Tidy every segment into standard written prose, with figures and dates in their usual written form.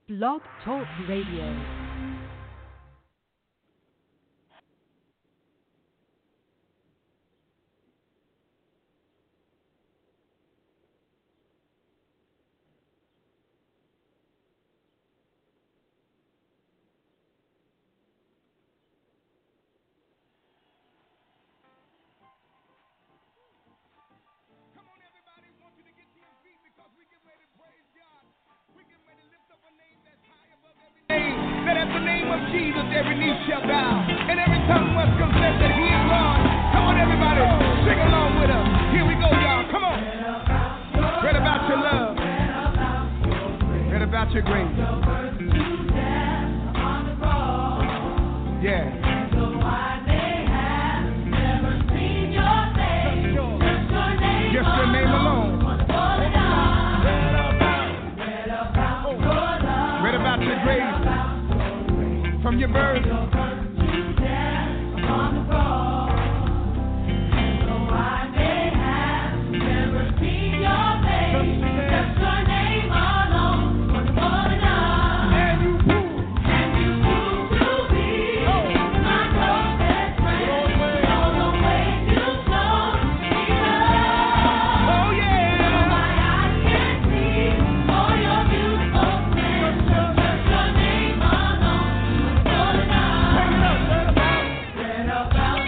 Blog Talk Radio. That at the name of Jesus every knee shall bow and every tongue must confess that He is Lord. Come on, everybody, sing along with us. Here we go, y'all. Come on. Read about your love. Read about your grace. Yeah. Just your name alone. Read about your grace. From your birth to death upon the cross, so I may have never seen your face. Just your name alone was more enough. And you proved to be my closest friend. All the ways you showed me love. Oh yeah. So my eyes can see all your beautiful splendor. Just your name alone. Read about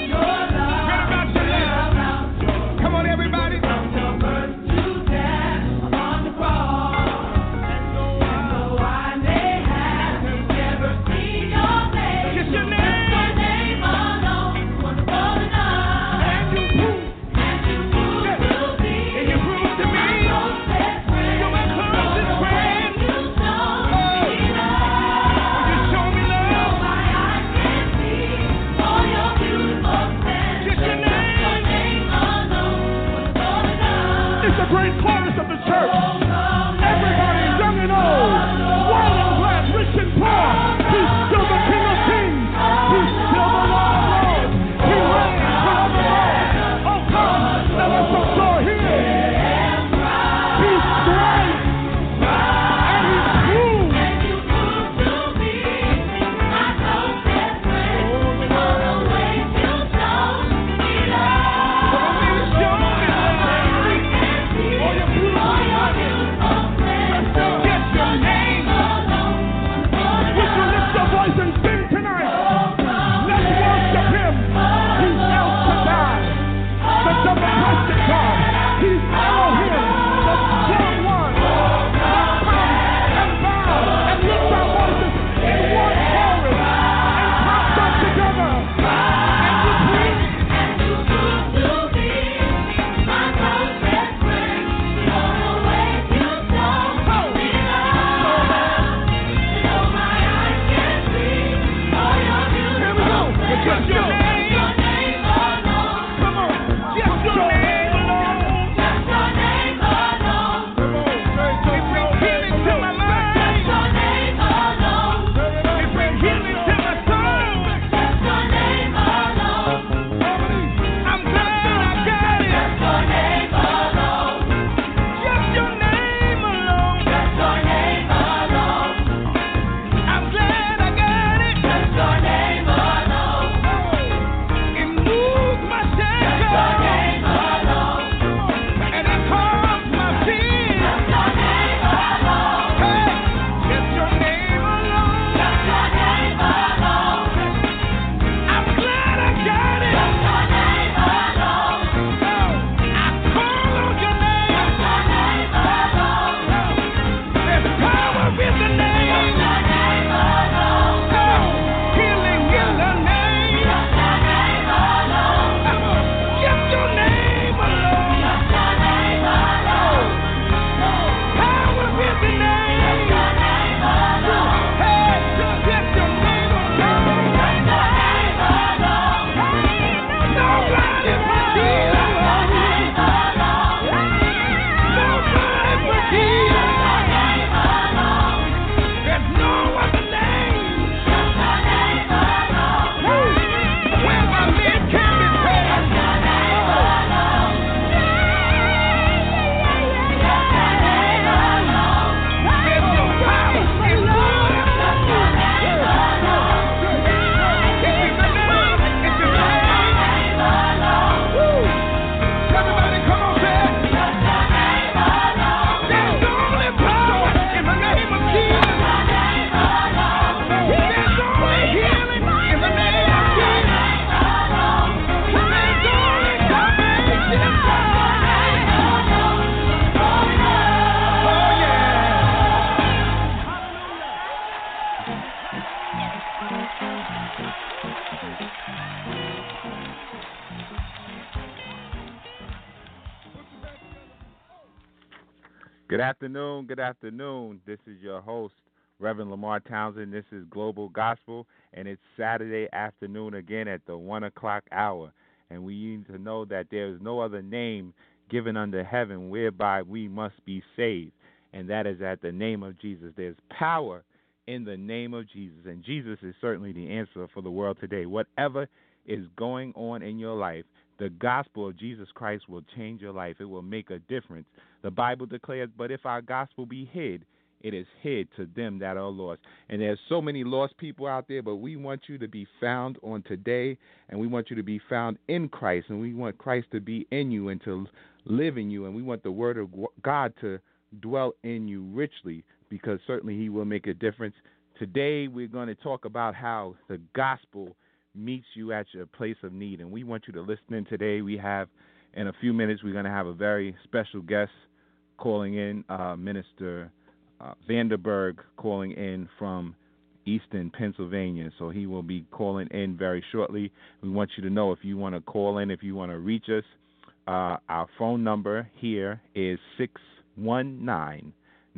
Good afternoon. Good afternoon. This is your host, Reverend Lamar Townsend. This is Global Gospel, and it's Saturday afternoon again at the 1 o'clock hour. And we need to know that there is no other name given under heaven whereby we must be saved, and that is at the name of Jesus. There's power in the name of Jesus, and Jesus is certainly the answer for the world today. Whatever is going on in your life, the gospel of Jesus Christ will change your life. It will make a difference. The Bible declares, but if our gospel be hid, it is hid to them that are lost. And there's so many lost people out there, but we want you to be found on today, and we want you to be found in Christ, and we want Christ to be in you and to live in you, and we want the word of God to dwell in you richly, because certainly he will make a difference. Today we're going to talk about how the gospel meets you at your place of need, and we want you to listen in today. We have, in a few minutes, we're going to have a very special guest calling in, Minister Vanderberg, calling in from Easton, Pennsylvania. So he will be calling in very shortly. We want you to know, if you want to call in, if you want to reach us, our phone number here is 619-924-0800,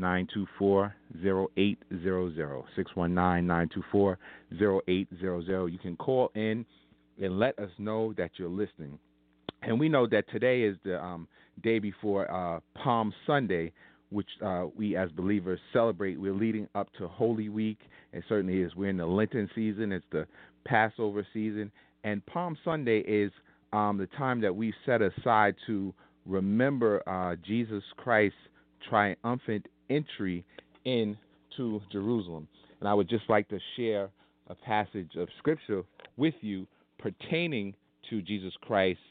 619-924-0800. You can call in and let us know that you're listening. And we know that today is the day before Palm Sunday, which we as believers celebrate. We're leading up to Holy Week, and certainly we're in the Lenten season. It's the Passover season, and Palm Sunday is the time that we set aside to remember Jesus Christ's triumphant entry into Jerusalem. And I would just like to share a passage of Scripture with you pertaining to Jesus Christ's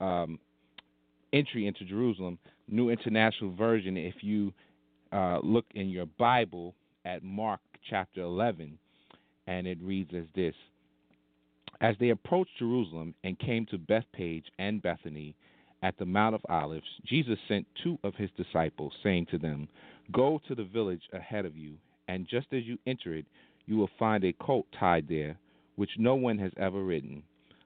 entry into Jerusalem. New International Version, if you look in your Bible at Mark chapter 11, and it reads as this: As they approached Jerusalem and came to Bethpage and Bethany at the Mount of Olives, Jesus sent two of his disciples, saying to them, Go to the village ahead of you, and just as you enter it, you will find a colt tied there, which no one has ever ridden.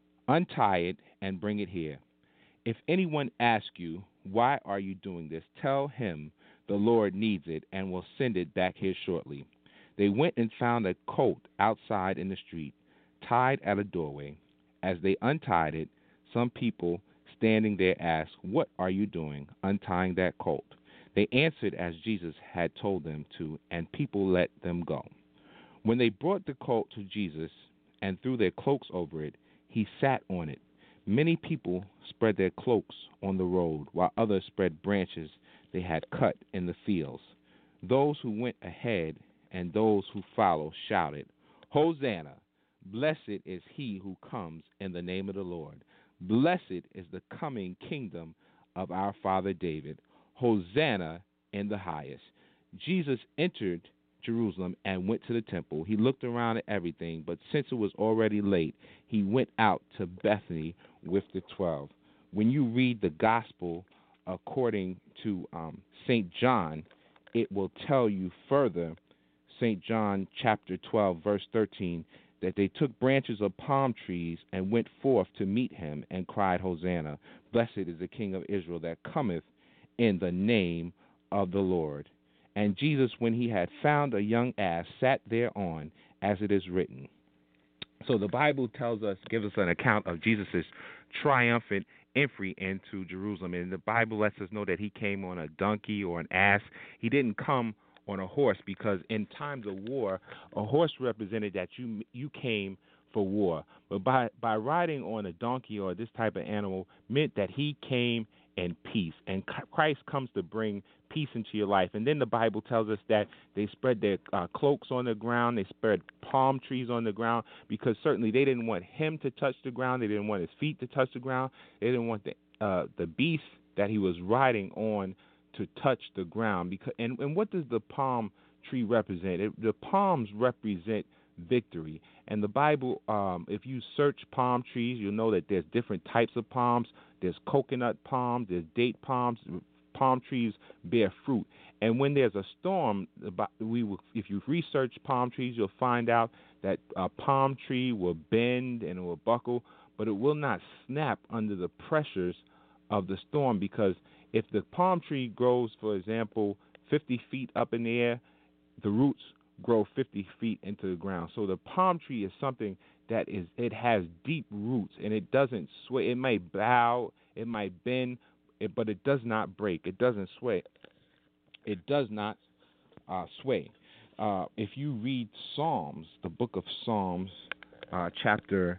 Untie it and bring it here. If anyone asks you, Why are you doing this? Tell him the Lord needs it and will send it back here shortly. They went and found a colt outside in the street, tied at a doorway. As they untied it, some people standing there asked, What are you doing, untying that colt? They answered as Jesus had told them to, and people let them go. When they brought the colt to Jesus and threw their cloaks over it, he sat on it. Many people spread their cloaks on the road, while others spread branches they had cut in the fields. Those who went ahead and those who followed shouted, Hosanna! Blessed is he who comes in the name of the Lord. Blessed is the coming kingdom of our father David. Hosanna in the highest. Jesus entered Jerusalem and went to the temple. He looked around at everything, but since it was already late, he went out to Bethany with the 12. When you read the gospel according to St. John, it will tell you further, St. John chapter 12, verse 13, that they took branches of palm trees and went forth to meet him and cried, Hosanna, blessed is the King of Israel that cometh in the name of the Lord. And Jesus, when he had found a young ass, sat thereon, as it is written. So the Bible gives us an account of Jesus' triumphant entry into Jerusalem. And the Bible lets us know that he came on a donkey or an ass. He didn't come on a horse, because in times of war, a horse represented that you came for war. But by riding on a donkey or this type of animal meant that he came in peace. And Christ comes to bring peace into your life. And then the Bible tells us that they spread their cloaks on the ground. They spread palm trees on the ground, because certainly they didn't want him to touch the ground. They didn't want his feet to touch the ground. They didn't want the beast that he was riding on to touch the ground. And what does the palm tree represent? The palms represent victory. And the Bible, if you search palm trees, you'll know that there's different types of palms. There's coconut palms, there's date palms. Palm trees bear fruit. And when there's a storm, if you research palm trees, you'll find out that a palm tree will bend and it will buckle, but it will not snap under the pressures of the storm, because if the palm tree grows, for example, 50 feet up in the air, the roots grow 50 feet into the ground. So the palm tree is something that it has deep roots, and it doesn't sway. It might bow, it might bend, but it does not break. It doesn't sway. It does not sway. If you read Psalms, the book of Psalms, chapter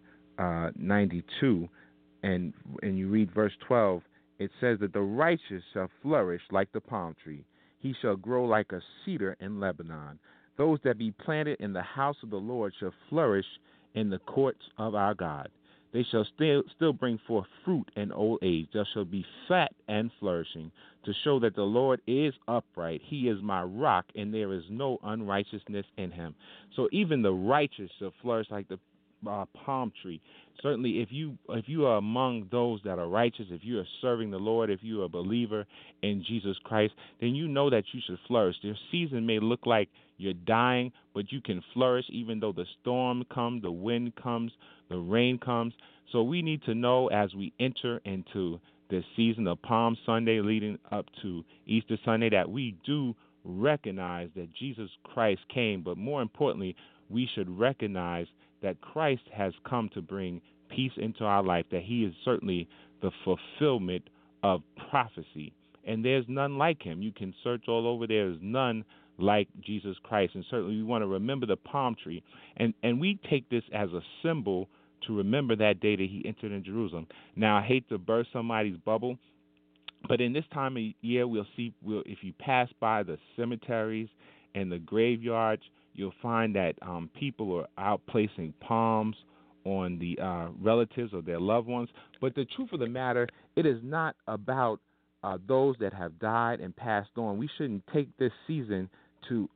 92, and you read verse 12, it says that the righteous shall flourish like the palm tree. He shall grow like a cedar in Lebanon. Those that be planted in the house of the Lord shall flourish in the courts of our God. They shall still bring forth fruit in old age. They shall be fat and flourishing, to show that the Lord is upright. He is my rock, and there is no unrighteousness in him. So even the righteous shall flourish like the palm tree. Certainly, if you are among those that are righteous, if you are serving the Lord, if you are a believer in Jesus Christ, then you know that you should flourish. Your season may look like you're dying, but you can flourish even though the storm comes, the wind comes, the rain comes. So we need to know as we enter into this season of Palm Sunday leading up to Easter Sunday that we do recognize that Jesus Christ came, but more importantly, we should recognize that Christ has come to bring peace into our life, that he is certainly the fulfillment of prophecy. And there's none like him. You can search all over. There is none like Jesus Christ. And certainly we want to remember the palm tree. And we take this as a symbol to remember that day that he entered in Jerusalem. Now, I hate to burst somebody's bubble, but in this time of year, if you pass by the cemeteries and the graveyards, you'll find that people are out placing palms on the relatives of their loved ones. But the truth of the matter, it is not about those that have died and passed on. We shouldn't take this season to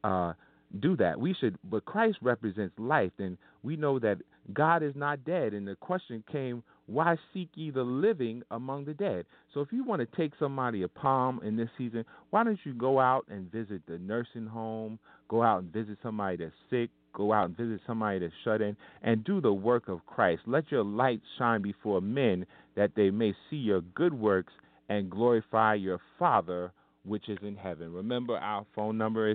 do that. But Christ represents life, and we know that God is not dead. And the question came, why seek ye the living among the dead? So if you want to take somebody a palm in this season, why don't you go out and visit the nursing home, go out and visit somebody that's sick, go out and visit somebody that's shut in, and do the work of Christ. Let your light shine before men, that they may see your good works and glorify your Father which is in heaven. Remember, our phone number is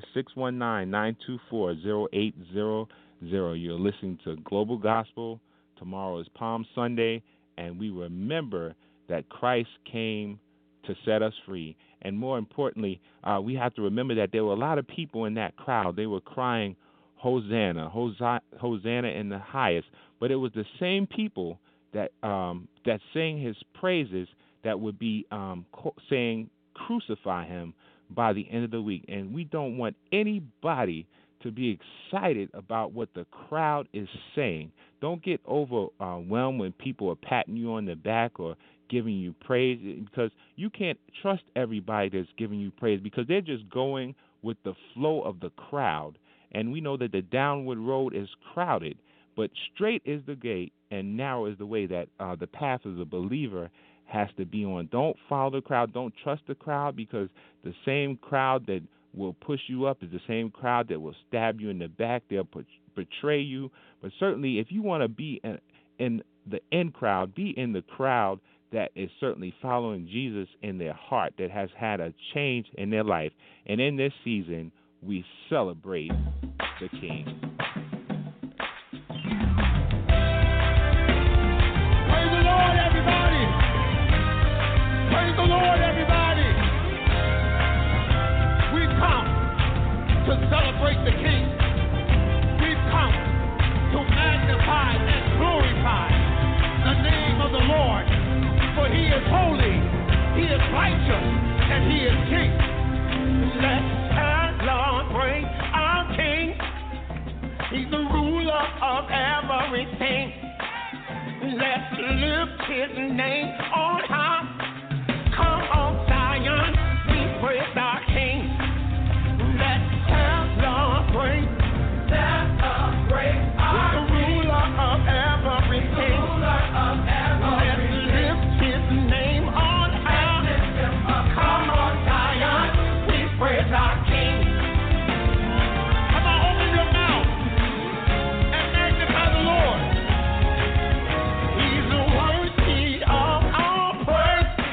619-924-0800. You're listening to Global Gospel. Tomorrow is Palm Sunday, and we remember that Christ came to set us free. And more importantly, we have to remember that there were a lot of people in that crowd. They were crying, Hosanna, Hosanna in the highest. But it was the same people that sang his praises that would be saying, crucify him by the end of the week. And we don't want anybody to be excited about what the crowd is saying. Don't get overwhelmed when people are patting you on the back or giving you praise, because you can't trust everybody that's giving you praise, because they're just going with the flow of the crowd. And we know that the downward road is crowded, but straight is the gate and narrow is the way that the path of the believer has to be on. Don't follow the crowd. Don't trust the crowd, because the same crowd that will push you up is the same crowd that will stab you in the back. They'll betray you. But certainly, if you want to be in the in crowd, be in the crowd that is certainly following Jesus in their heart, that has had a change in their life. And in this season, we celebrate the King. Praise the Lord, everybody. Praise the Lord, everybody. We've come to celebrate the King. We've come to magnify and glorify the name of the Lord. For he is holy, he is righteous, and he is King. Let's celebrate our King. He's the ruler of everything. Let's lift his name on high. Come on, Zion, we praise our King. Let's celebrate our the ruler of everything. Let's lift his name on high. Come on, Zion, we praise our King. Come on, open your mouth and magnify the Lord. He's worthy of our praise.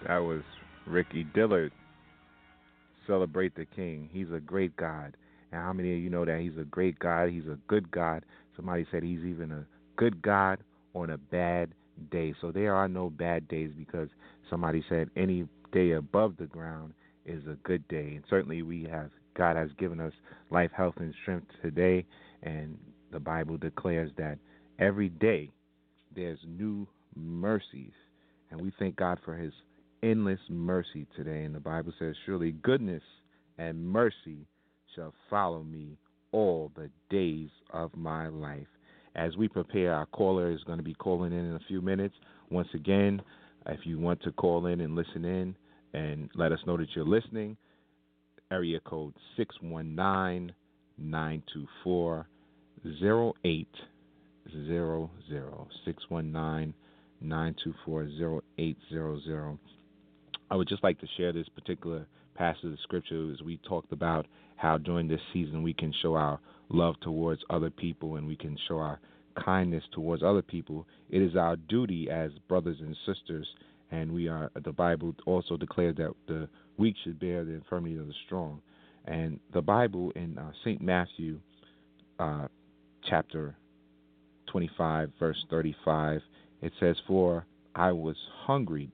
That was Ricky Dillard. Celebrate the King. He's a great God. And how many of you know that He's a great God? He's a good God. Somebody said He's even a good God on a bad day. So there are no bad days, because somebody said any day above the ground is a good day. And certainly God has given us life, health, and strength today. And the Bible declares that every day there's new mercies. And we thank God for His endless mercy today. And the Bible says, surely goodness and mercy shall follow me all the days of my life. As we prepare, our caller is going to be calling in a few minutes. Once again, if you want to call in and listen in and let us know that you're listening, area code 619-924-0800. 619-924-0800. I would just like to share this particular passage of scripture as we talked about how during this season we can show our love towards other people and we can show our kindness towards other people. It is our duty as brothers and sisters, and the Bible also declares that the weak should bear the infirmity of the strong. And the Bible in St. Matthew chapter 25, verse 35, it says, "For I was hungered,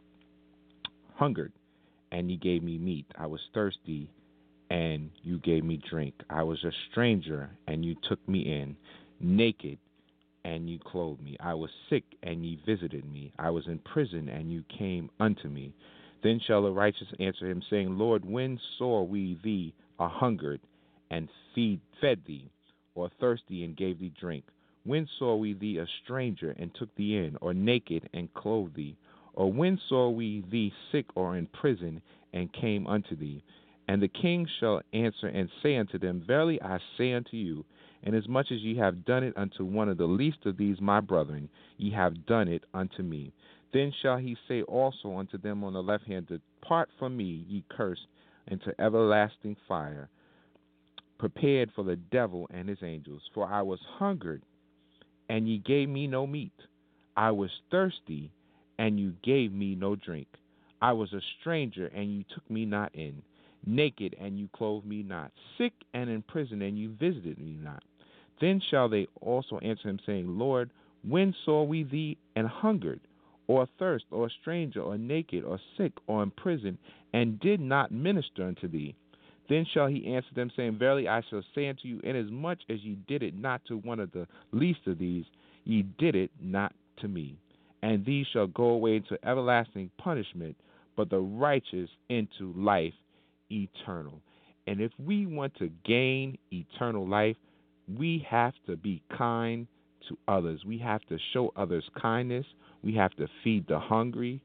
and you gave me meat. I was thirsty, and you gave me drink. I was a stranger, and you took me in. Naked, and you clothed me. I was sick, and ye visited me. I was in prison, and you came unto me. Then shall the righteous answer him, saying, Lord, when saw we thee a hungered, and fed thee, or thirsty, and gave thee drink? When saw we thee a stranger, and took thee in, or naked, and clothed thee? Or when saw we thee sick or in prison, and came unto thee? And the king shall answer and say unto them, Verily I say unto you, inasmuch as ye have done it unto one of the least of these my brethren, ye have done it unto me. Then shall he say also unto them on the left hand, Depart from me, ye cursed, into everlasting fire, prepared for the devil and his angels. For I was hungered, and ye gave me no meat. I was thirsty, and you gave me no drink. I was a stranger, and you took me not in. Naked, and you clothed me not. Sick and in prison, and you visited me not. Then shall they also answer him, saying, Lord, when saw we thee an hungered, or thirst, or a stranger, or naked, or sick, or in prison, and did not minister unto thee? Then shall he answer them, saying, Verily I shall say unto you, inasmuch as ye did it not to one of the least of these, ye did it not to me. And these shall go away into everlasting punishment, but the righteous into life eternal. And if we want to gain eternal life, we have to be kind to others. We have to show others kindness. We have to feed the hungry.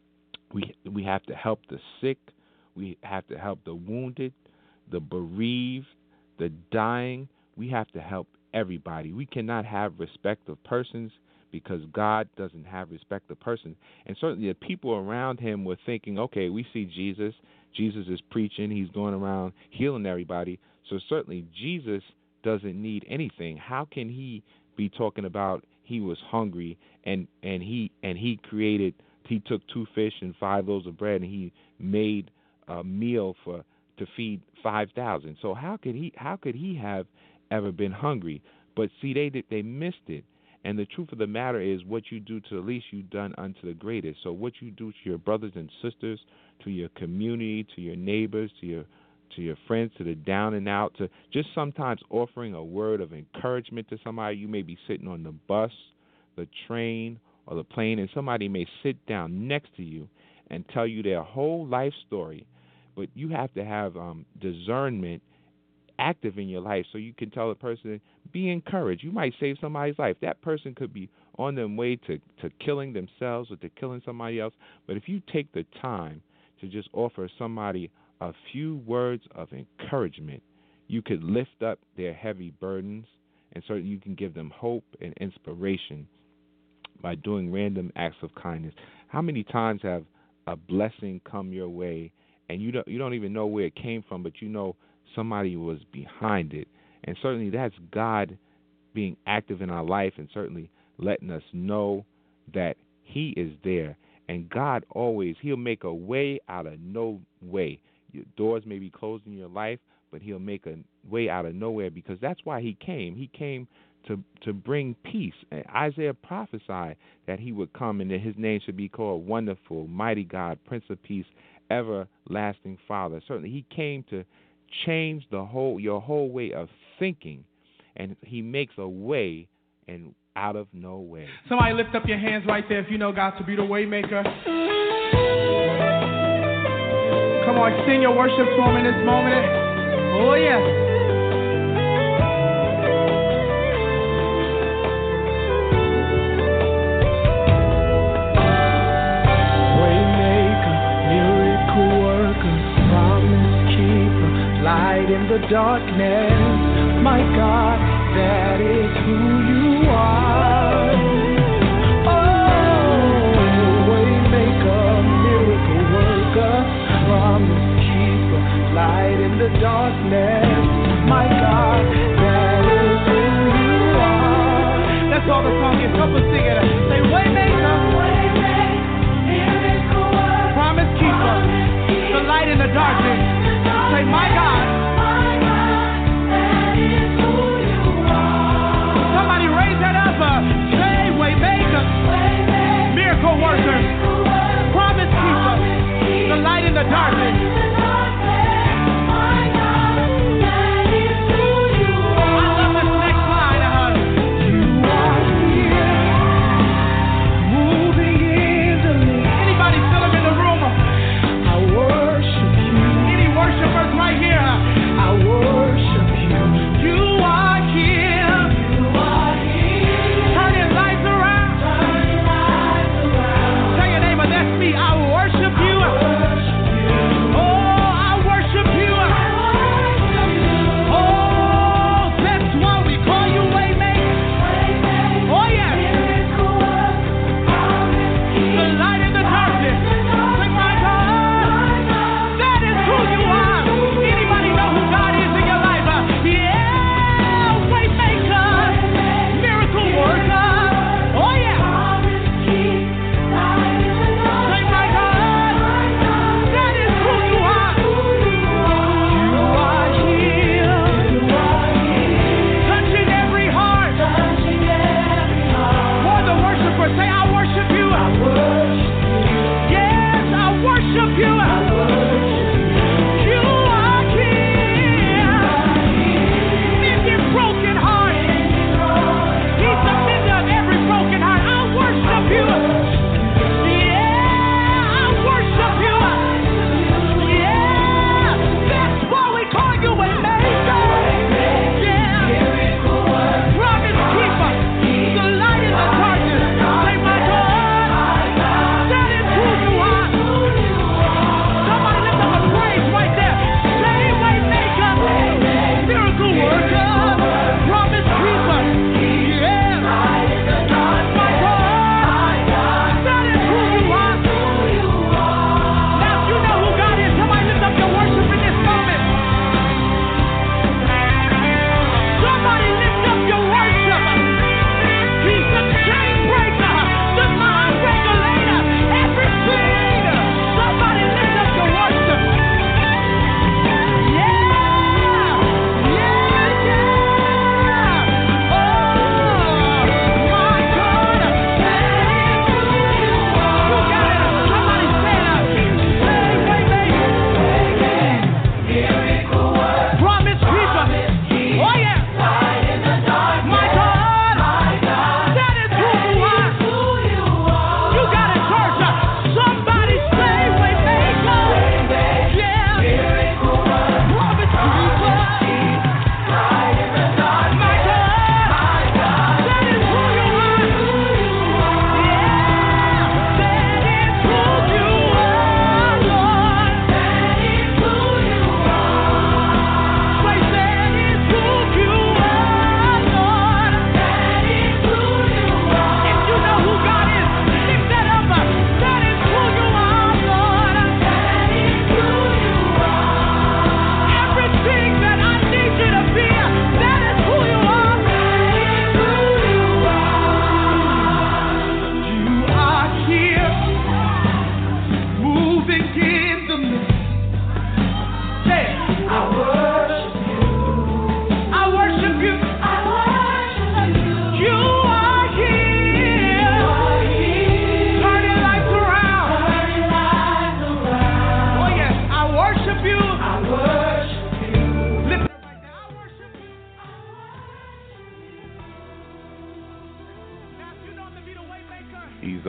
We have to help the sick. We have to help the wounded, the bereaved, the dying. We have to help everybody. We cannot have respect of persons, because God doesn't have respect of persons. And certainly the people around him were thinking, okay, we see Jesus. Jesus is preaching. He's going around healing everybody. So certainly Jesus doesn't need anything. How can he be talking about he was hungry and he took 2 fish and 5 loaves of bread and he made a meal to feed 5,000? So how could he have ever been hungry? But see, they missed it. And the truth of the matter is, what you do to the least, you done unto the greatest. So what you do to your brothers and sisters, to your community, to your neighbors, to your friends, to the down and out, to just sometimes offering a word of encouragement to somebody. You may be sitting on the bus, the train, or the plane, and somebody may sit down next to you and tell you their whole life story. But you have to have discernment active in your life so you can tell a person, be encouraged. You might save somebody's life. That person could be on their way to killing themselves or to killing somebody else. But if you take the time to just offer somebody a few words of encouragement, you could lift up their heavy burdens, and so you can give them hope and inspiration by doing random acts of kindness. How many times have a blessing come your way and you don't even know where it came from, but you know somebody was behind it? And certainly that's God being active in our life and certainly letting us know that he is there. And God always, he'll make a way out of no way. Your doors may be closed in your life, but he'll make a way out of nowhere, because that's why he came. He came to bring peace. And Isaiah prophesied that he would come and that his name should be called Wonderful, Mighty God, Prince of Peace, Everlasting Father. Certainly he came to change your whole way of thinking, and he makes a way and out of no way. Somebody lift up your hands right there if you know God to be the way maker. Come on, sing your worship to him in this moment. Oh, yes. Waymaker, miracle worker, promise keeper, light in the darkness. My God, that is who you are. Oh, waymaker, miracle worker, promise keeper, light in the darkness. My God, that is who you are. That's all the song is. Help us sing it. Say, waymaker, miracle worker, promise keeper, the light in the darkness. Say, my God. Somebody raise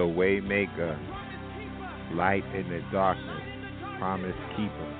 the way maker, light in the darkness, promise keeper.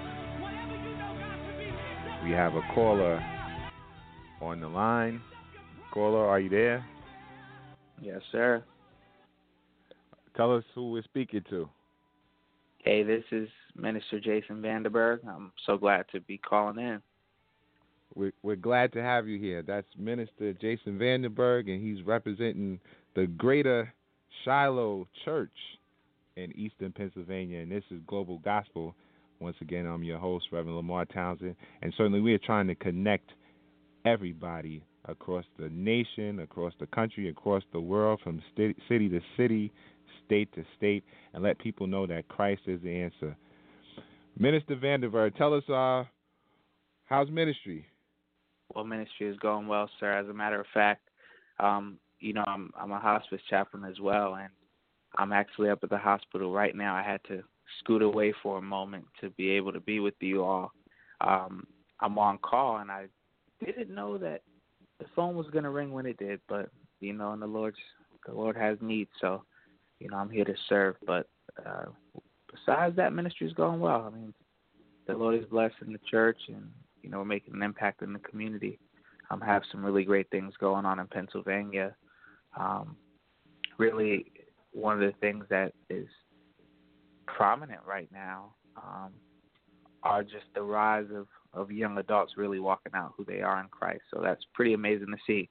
We have a caller on the line. Caller, are you there? Yes, sir. Tell us who we're speaking to. Hey, this is Minister Jason Vanderberg. I'm so glad to be calling in. We're glad to have you here. That's Minister Jason Vanderberg, and he's representing the Greater Shiloh Church in Eastern Pennsylvania, and this is Global Gospel. Once again, I'm your host, Reverend Lamar Townsend, and certainly we are trying to connect everybody across the nation, across the country, across the world, from city to city, state to state, and let people know that Christ is the answer. Minister Vanderberg, tell us how's ministry? Well, ministry is going well, sir. As a matter of fact, I'm a hospice chaplain as well, and I'm actually up at the hospital right now. I had to scoot away for a moment to be able to be with you all. I'm on call, and I didn't know that the phone was going to ring when it did, but, and the Lord has need, so, I'm here to serve. But besides that, ministry is going well. I mean, the Lord is blessing the church, and, we're making an impact in the community. Have some really great things going on in Pennsylvania. Really, one of the things that is prominent right now are just the rise of young adults really walking out who they are in Christ. So that's pretty amazing to see.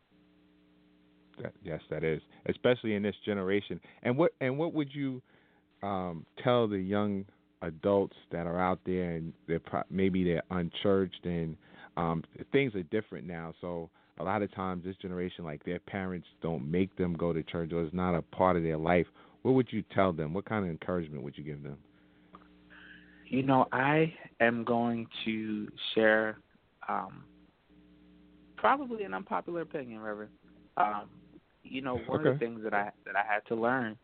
Yes, that is, especially in this generation. And what would you tell the young adults that are out there and maybe they're unchurched and things are different now? So a lot of times this generation, like their parents don't make them go to church or it's not a part of their life. What would you tell them? What kind of encouragement would you give them? I am going to share probably an unpopular opinion, Reverend. One of the things that I had to learn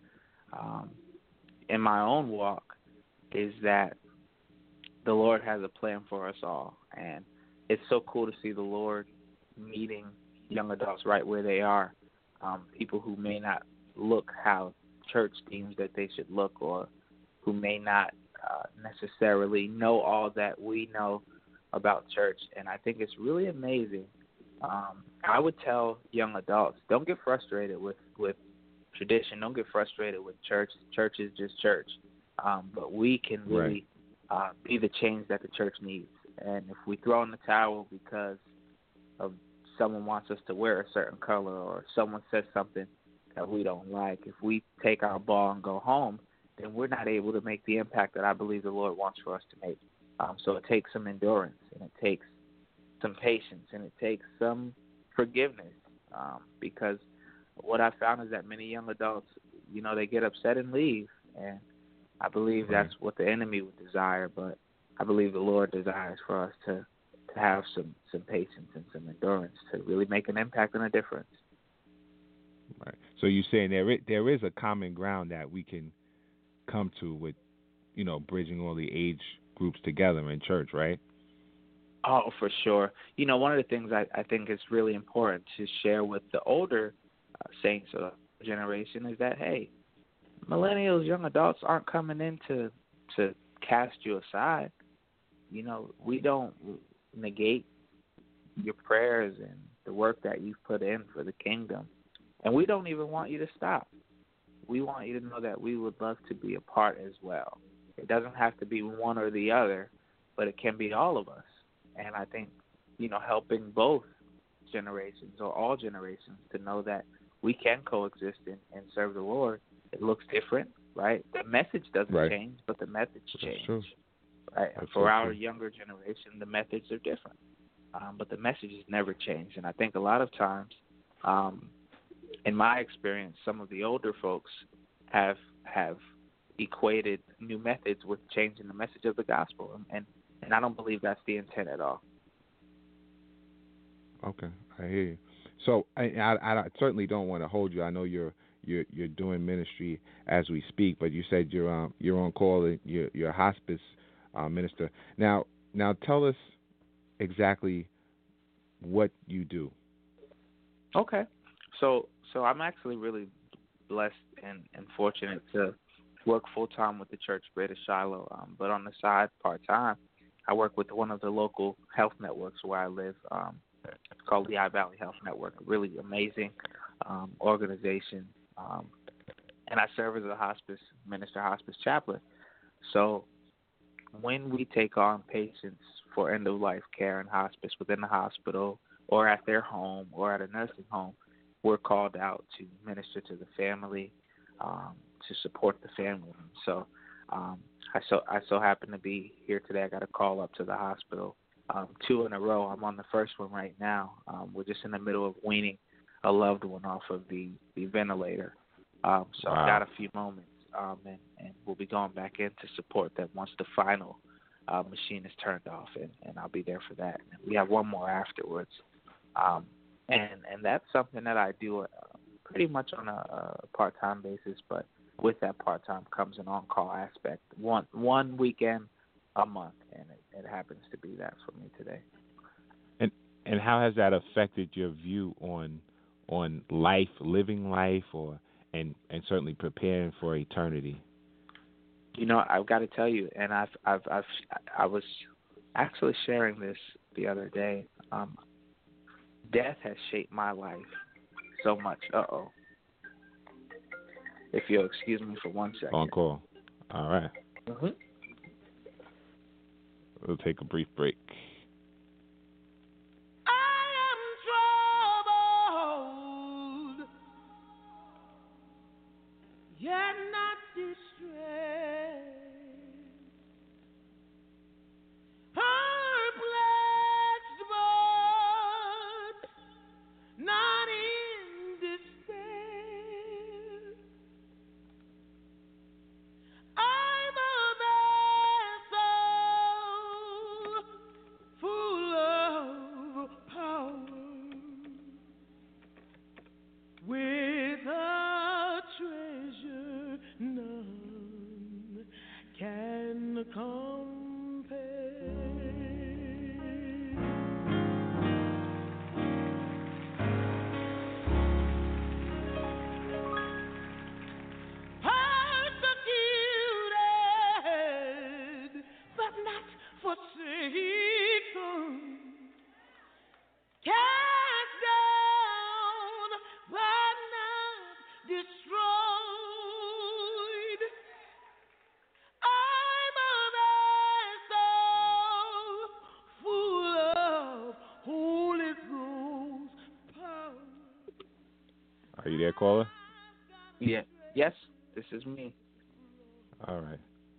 in my own walk is that the Lord has a plan for us all, and it's so cool to see the Lord meeting young adults right where they are, people who may not look how church deems that they should look, or who may not necessarily know all that we know about church. And I think it's really amazing. I would tell young adults, don't get frustrated with tradition. Don't get frustrated with church. Church is just church. But we can really be the change that the church needs. And if we throw in the towel because of someone wants us to wear a certain color or someone says something that we don't like, if we take our ball and go home, then we're not able to make the impact that I believe the Lord wants for us to make. So it takes some endurance, and it takes some patience, and it takes some forgiveness, because what I found is that many young adults, they get upset and leave, and I believe that's what the enemy would desire, but I believe the Lord desires for us to have some patience and some endurance to really make an impact and a difference. Right. So you're saying there is a common ground that we can come to with, bridging all the age groups together in church, right? Oh, for sure. One of the things I think is really important to share with the older saints or generation is that, hey, millennials, young adults aren't coming in to cast you aside. We don't negate your prayers and the work that you've put in for the kingdom. And we don't even want you to stop. We want you to know that we would love to be a part as well. It doesn't have to be one or the other, but it can be all of us. And I think, helping both generations or all generations to know that we can coexist and serve the Lord. It looks different, right? The message doesn't change, but the methods change. True. Right? And for our younger generation, the methods are different, but the message has never changed. And I think a lot of times, in my experience, some of the older folks have equated new methods with changing the message of the gospel, and I don't believe that's the intent at all. Okay, I hear you. So I certainly don't want to hold you. I know you're doing ministry as we speak, but you said you're on call. You're a hospice minister. Now tell us exactly what you do. Okay, so I'm actually really blessed and fortunate to work full-time with the Church of Greater Shiloh, but on the side, part-time, I work with one of the local health networks where I live. It's called the I-Valley Health Network, a really amazing organization. And I serve as a hospice chaplain. So when we take on patients for end-of-life care and hospice within the hospital or at their home or at a nursing home, we're called out to minister to the family, to support the family. So I so happen to be here today. I got a call up to the hospital, 2 in a row. I'm on the first one right now. We're just in the middle of weaning a loved one off of the ventilator. So wow. I've got a few moments, and we'll be going back in to support them once the final machine is turned off, and I'll be there for that. And we have one more afterwards. And that's something that I do pretty much on a part-time basis, but with that part-time comes an on-call aspect, one weekend a month, and it happens to be that for me today. And how has that affected your view on life, living life, and certainly preparing for eternity? You know, I've got to tell you, and I was actually sharing this the other day. Death has shaped my life so much. If you'll excuse me for 1 second. On call. All right. Mm-hmm. We'll take a brief break. Yet not distressed, perplexed, but not in despair. I'm a vessel full of power, with a treasure none can compare. Persecuted, but not forsaken. Cast down, but not destroyed. I'm a vessel full of Holy Ghost power. Are you there, caller? Yeah. Yes, this is me. All right.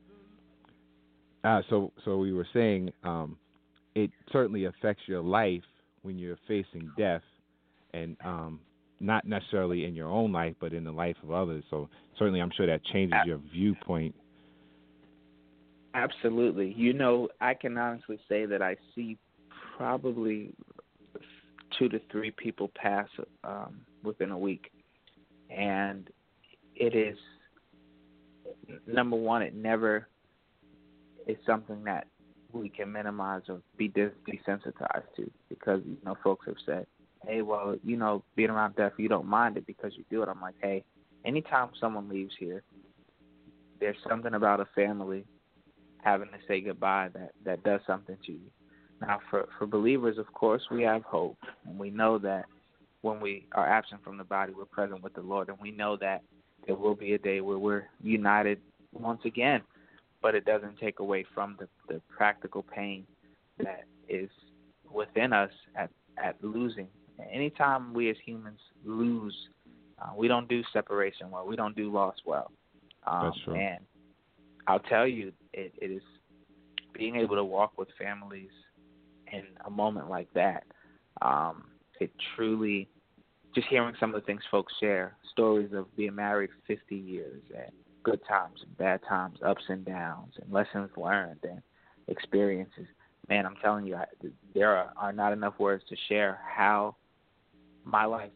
So we were saying it certainly affects your life when you're facing death, and not necessarily in your own life, but in the life of others. So certainly I'm sure that changes your viewpoint. Absolutely. You know, I can honestly say that I see probably 2 to 3 people pass within a week. And it is, number one, it never is something that we can minimize or be desensitized to, because, you know, folks have said, hey, well, you know, being around death, you don't mind it because you do it. I'm like, hey, anytime someone leaves here, there's something about a family having to say goodbye that does something to you. Now, for believers, of course, we have hope, and we know that when we are absent from the body, we're present with the Lord, and we know that there will be a day where we're united once again, but it doesn't take away from the practical pain that is within us at losing. Anytime we as humans lose, we don't do separation well. We don't do loss well. That's true. And I'll tell you, it is being able to walk with families in a moment like that. It truly, just hearing some of the things folks share, stories of being married 50 years, and good times and bad times, ups and downs, and lessons learned and experiences. Man, I'm telling you, there are not enough words to share how my life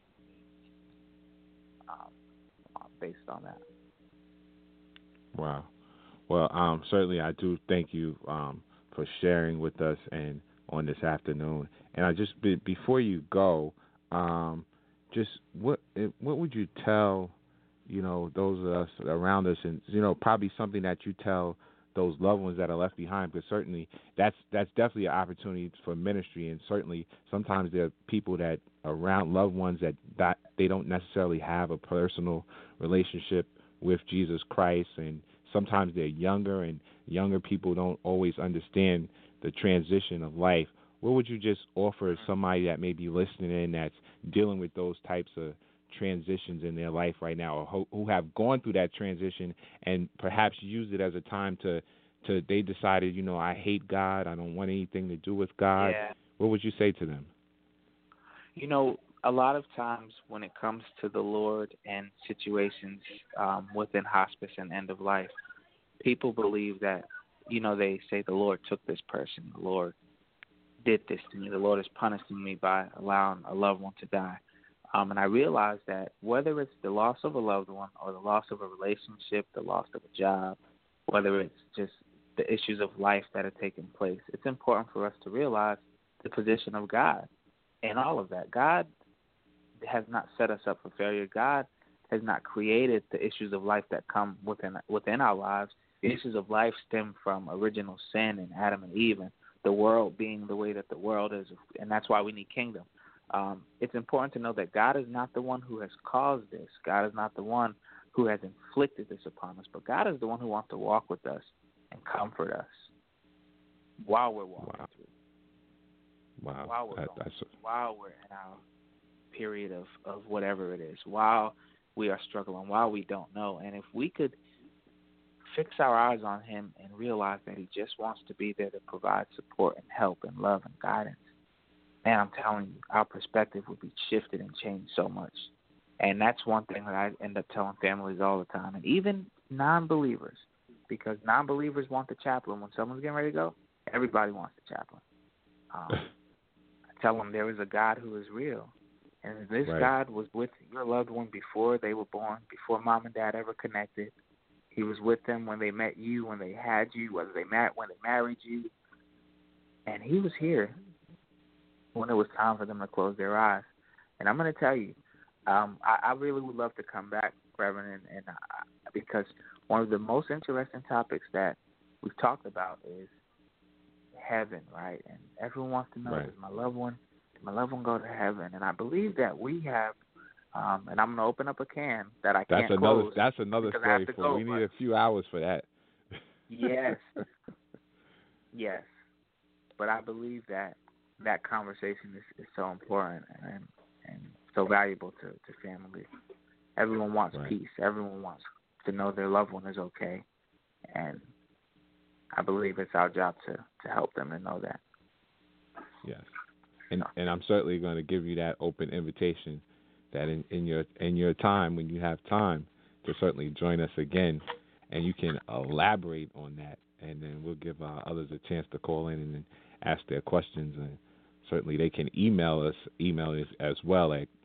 based on that. Wow. Well, certainly I do thank you for sharing with us and on this afternoon. And I just before you go, just what would you tell those of us around us, and probably something that you tell those loved ones that are left behind, because certainly that's definitely an opportunity for ministry, and certainly sometimes there are people that are around loved ones that they don't necessarily have a personal relationship with Jesus Christ, and sometimes they're younger, and younger people don't always understand the transition of life. What would you just offer somebody that may be listening in that's dealing with those types of transitions in their life right now, or who have gone through that transition and perhaps used it as a time to they decided, I hate God, I don't want anything to do with God. Yeah. What would you say to them? A lot of times when it comes to the Lord and situations within hospice and end of life, people believe that, they say the Lord took this person, the Lord did this to me, the Lord is punishing me by allowing a loved one to die. And I realized that whether it's the loss of a loved one or the loss of a relationship, the loss of a job, whether it's just the issues of life that are taking place, it's important for us to realize the position of God in all of that. God has not set us up for failure. God has not created the issues of life that come within our lives. The issues of life stem from original sin in Adam and Eve, and the world being the way that the world is, and that's why we need kingdom. It's important to know that God is not the one who has caused this. God is not the one who has inflicted this upon us, but God is the one who wants to walk with us and comfort us while we're walking through. Wow. While we're in our period of whatever it is, while we are struggling, while we don't know. And if we could fix our eyes on him and realize that he just wants to be there to provide support and help and love and guidance, man, I'm telling you, our perspective would be shifted and changed so much. And that's one thing that I end up telling families all the time, and even non-believers, because non-believers want the chaplain. When someone's getting ready to go, everybody wants the chaplain. I tell them there is a God who is real, and this God was with your loved one before they were born, before mom and dad ever connected. He was with them when they met you, when they had you, when they married you, and he was here when it was time for them to close their eyes. And I'm going to tell you, I really would love to come back, Reverend, and because one of the most interesting topics that we've talked about is heaven, right? And everyone wants to know, does my loved one go to heaven? And I believe that we have, and I'm going to open up a can that I can't close. That's another story. We need a few hours for that. Yes. Yes. But I believe that conversation is so important and so valuable to families. Everyone wants peace. Everyone wants to know their loved one is okay. And I believe it's our job to help them to know that. Yes. And I'm certainly going to give you that open invitation that in your time, when you have time, to certainly join us again, and you can elaborate on that, and then we'll give others a chance to call in and ask their questions, and certainly they can email us as well at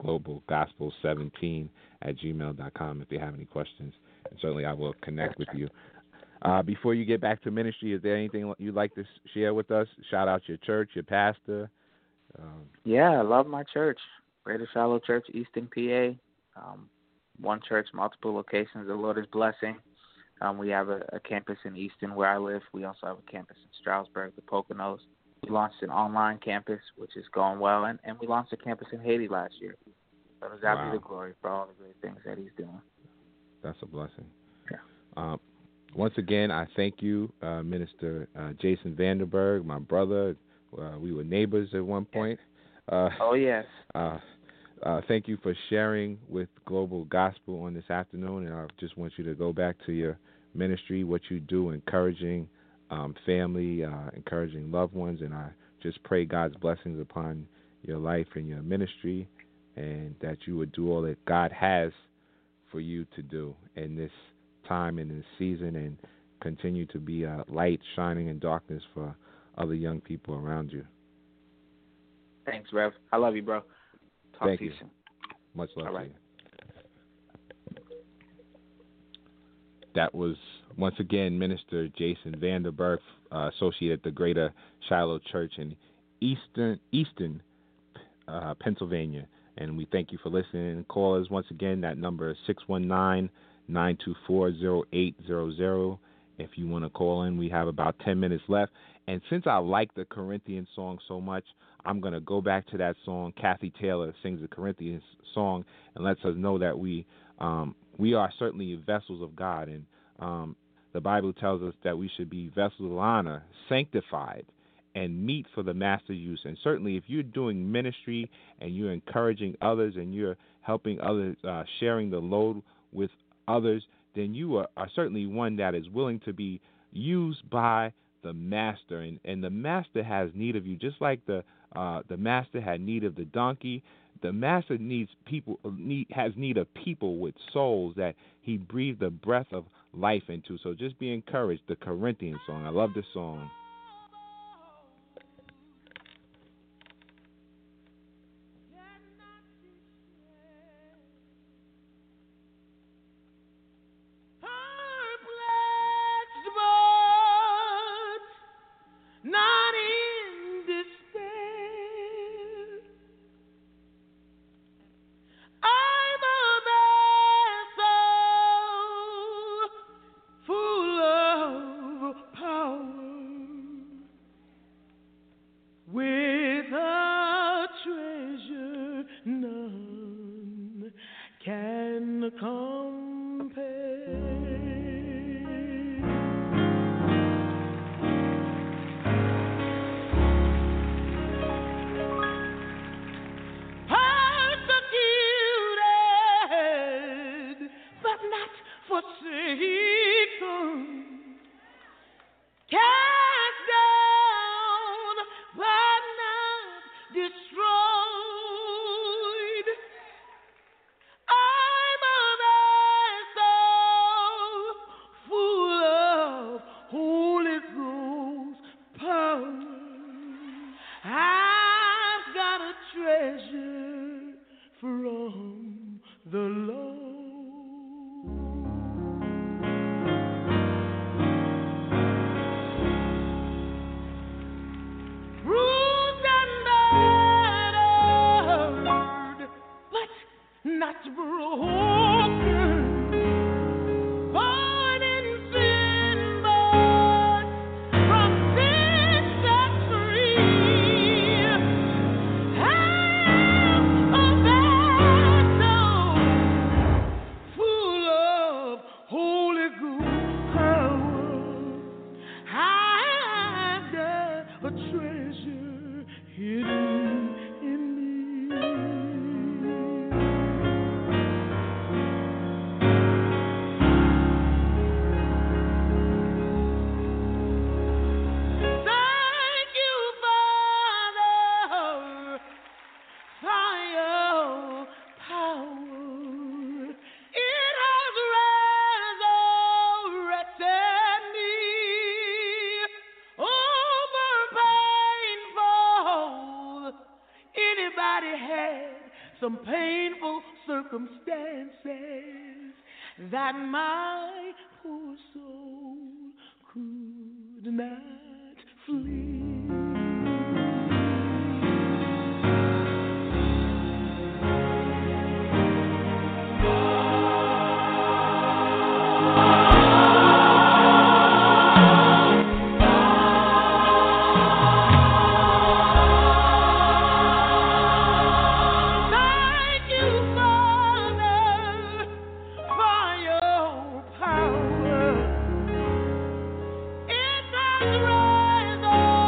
globalgospel17@gmail.com if they have any questions, and certainly I will connect with you. Before you get back to ministry, is there anything you'd like to share with us? Shout out your church, your pastor. Yeah, I love my church, Greater Shiloh Church, Easton, PA. One church, multiple locations. The Lord is blessing. We have a campus in Easton where I live. We also have a campus in Stroudsburg, the Poconos. We launched an online campus, which is going well, and we launched a campus in Haiti last year. So to God be the glory for all the great things that he's doing. That's a blessing. Yeah. Once again, I thank you, Minister Jason Vanderberg, my brother. We were neighbors at one point. Oh, yes. Thank you for sharing with Global Gospel on this afternoon, and I just want you to go back to your ministry, what you do, encouraging family, encouraging loved ones, and I just pray God's blessings upon your life and your ministry, and that you would do all that God has for you to do in this time and this season, and continue to be a light shining in darkness for other young people around you. Thanks, Rev. I love you, bro. Thank to you. Soon. Much love all to right. you. That was, once again, Minister Jason Vanderberg, associate at the Greater Shiloh Church in Easton, Pennsylvania. And we thank you for listening. Callers, once again, that number is 619-924-0800. If you want to call in, we have about 10 minutes left. And since I like the Corinthians song so much, I'm going to go back to that song. Kathy Taylor sings the Corinthians song and lets us know that we are certainly vessels of God. And the Bible tells us that we should be vessels of honor, sanctified, and meet for the master's use. And certainly if you're doing ministry and you're encouraging others and you're helping others, sharing the load with others, then you are certainly one that is willing to be used by the master. And the master has need of you, just like the master had need of the donkey. The master has need of people with souls that he breathed the breath of life into. So just be encouraged. The Corinthian song. I love this song. Some painful circumstances that my poor soul could not flee. Rise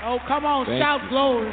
Oh, come on, Thank shout you. glory.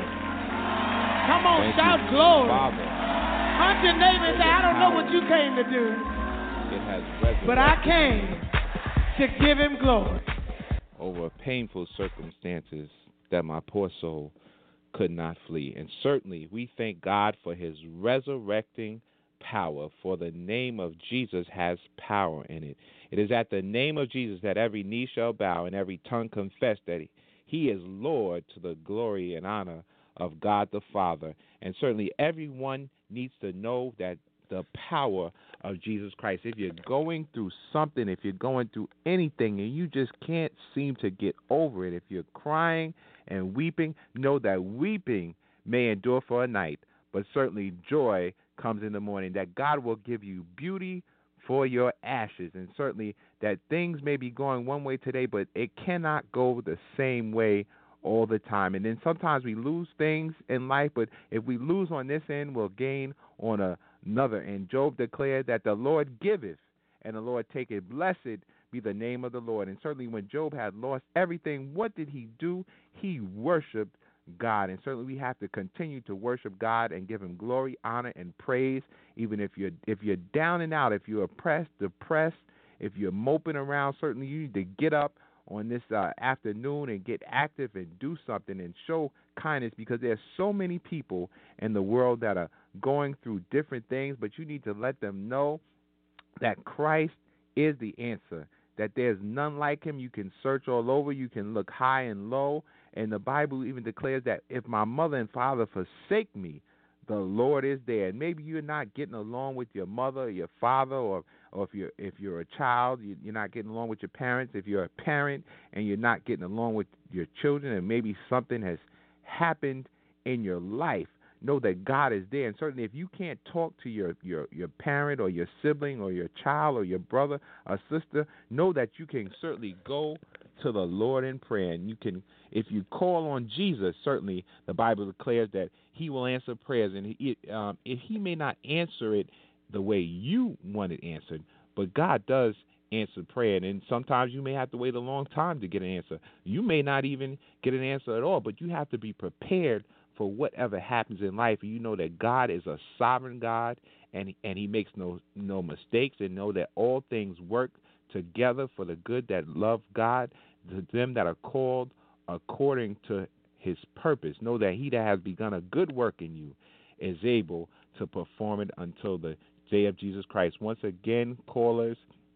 Come on, Thank shout you, glory. Father. Hunt your neighbor and say, I don't know what you came to do, It has resurrected but I came to give him glory. over painful circumstances that my poor soul could not flee. And certainly we thank God for his resurrecting power, for the name of Jesus has power in it. It is at the name of Jesus that every knee shall bow and every tongue confess that he is Lord, to the glory and honor of God the Father. And certainly everyone needs to know that the power of Jesus Christ. If you're going through something, if you're going through anything and you just can't seem to get over it, if you're crying and weeping, know that weeping may endure for a night, but certainly joy comes in the morning, that God will give you beauty for your ashes. And certainly that things may be going one way today, but it cannot go the same way all the time. And then sometimes we lose things in life, but if we lose on this end, we'll gain on another. And Job declared that the Lord giveth and the Lord taketh. Blessed be the name of the Lord. And certainly when Job had lost everything, what did he do? He worshiped God. And certainly we have to continue to worship God and give him glory, honor, and praise. Even if you're down and out, if you're oppressed, depressed, if you're moping around, certainly you need to get up on this afternoon and get active and do something and show kindness, because there's so many people in the world that are going through different things, but you need to let them know that Christ is the answer, that there's none like him. You can search all over. You can look high and low. And the Bible even declares that if my mother and father forsake me, the Lord is there. And maybe you're not getting along with your mother or your father, or if you're a child, you're not getting along with your parents. If you're a parent and you're not getting along with your children, and maybe something has happened in your life, know that God is there. And certainly if you can't talk to your parent or your sibling or your child or your brother or sister, know that you can certainly go to the Lord in prayer. And you can, if you call on Jesus, certainly the Bible declares that he will answer prayers. And if he may not answer it the way you want it answered, but God does answer prayer. And sometimes you may have to wait a long time to get an answer. You may not even get an answer at all, but you have to be prepared for whatever happens in life. And you know that God is a sovereign God, and he makes no mistakes, and know that all things work together for the good that love God, to them that are called according to his purpose. Know that he that has begun a good work in you is able to perform it until the day of Jesus Christ. Once again, callers,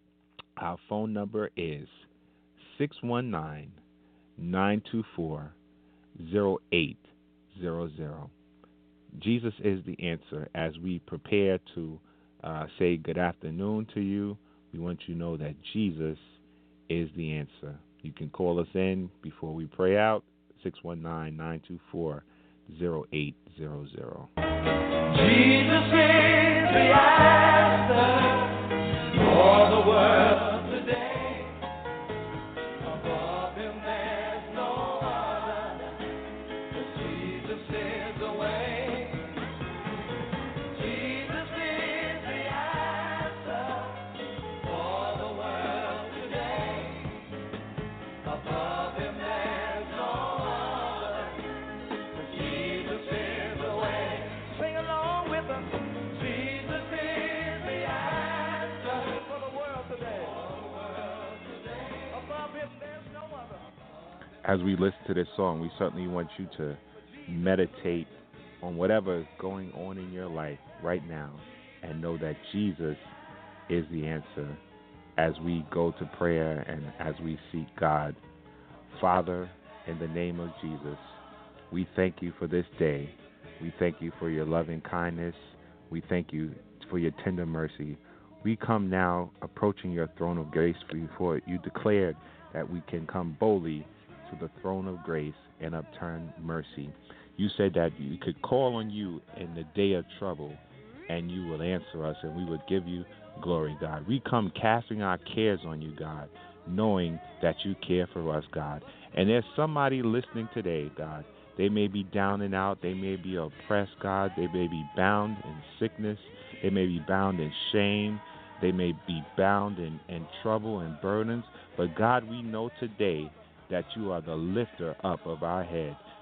our phone number is 619-924-0800. Jesus is the answer. As we prepare to say good afternoon to you, we want you to know that Jesus is the answer. You can call us in before we pray out, 619-924-0800. Jesus is the answer for the world today. Above him there's no other. Jesus is the way. Jesus is the answer for the world today. Above him there's no other. Jesus is the way. Sing along with us. Jesus is the answer for the world today. Above him there's no other. As we listen to this song, we certainly want you to meditate on whatever is going on in your life right now, and know that Jesus is the answer as we go to prayer and as we seek God. Father, in the name of Jesus, we thank you for this day. We thank you for your loving kindness. We thank you for your tender mercy. We come now approaching your throne of grace, for you declared that we can come boldly to the throne of grace and obtain mercy. You said that you could call on you in the day of trouble, and you will answer us, and we would give you glory, God. We come casting our cares on you, God, knowing that you care for us, God. And there's somebody listening today, God. They may be down and out. They may be oppressed, God. They may be bound in sickness. They may be bound in shame. They may be bound in trouble and burdens. But, God, we know today that you are the lifter up of our head.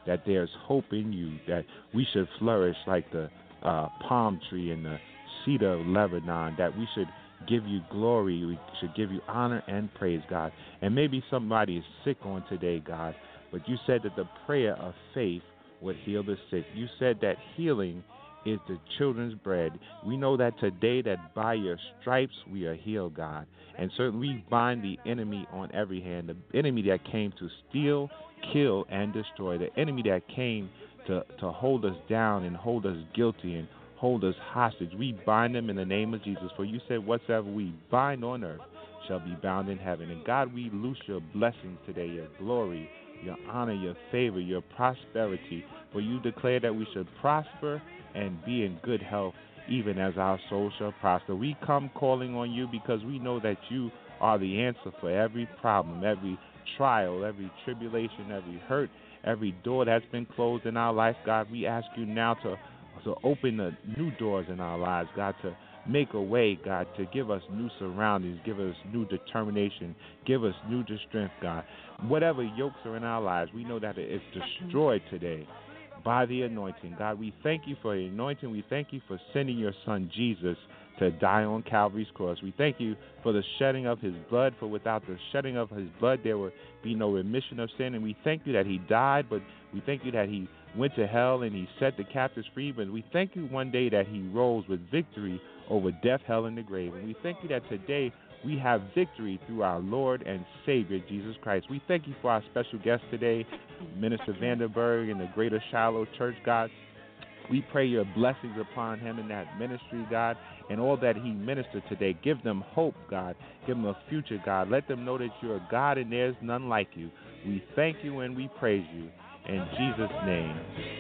that there's hope in you, that we should flourish like the palm tree and the cedar of Lebanon, that we should give you glory, we should give you honor and praise, God. And maybe somebody is sick on today, God, but you said that the prayer of faith would heal the sick. You said that healing is the children's bread. We know that today that by your stripes we are healed, God. And certainly we bind the enemy on every hand, the enemy that came to steal, kill, and destroy, the enemy that came to hold us down and hold us guilty and hold us hostage. We bind them in the name of Jesus. For you said whatsoever we bind on earth shall be bound in heaven. And God, we loose your blessings today, your glory, your honor, your favor, your prosperity. For you declare that we should prosper and be in good health, even as our soul shall prosper. We come calling on you because we know that you are the answer for every problem, every trial, every tribulation, every hurt, every door that's been closed in our life. God, we ask you now to open the new doors in our lives, God, to make a way, God, to give us new surroundings, give us new determination, give us new strength, God. Whatever yokes are in our lives, we know that it's destroyed today by the anointing. God, we thank you for the anointing. We thank you for sending your son Jesus to die on Calvary's cross. We thank you for the shedding of his blood, for without the shedding of his blood there would be no remission of sin. And we thank you that he died, but we thank you that he went to hell and he set the captives free. But we thank you one day that he rose with victory over death, hell, and the grave. And we thank you that today we have victory through our Lord and Savior, Jesus Christ. We thank you for our special guest today, Minister Vanderberg and the Greater Shiloh Church, God. We pray your blessings upon him in that ministry, God, and all that he ministered today. Give them hope, God. Give them a future, God. Let them know that you're a God and there's none like you. We thank you and we praise you. In Jesus' name,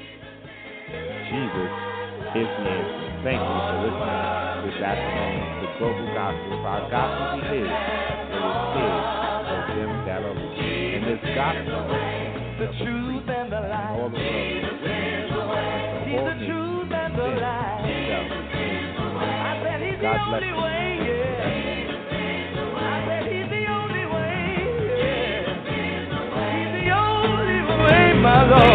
Jesus is the answer. Thank you for listening this afternoon to Global Gospel. For our gospel is his, it is his for them that are lost. And this gospel, the truth and the light, all the world, he's the truth and the light. I said he's the only way, yeah. I said he's the only way, yeah. He's the only way, my Lord.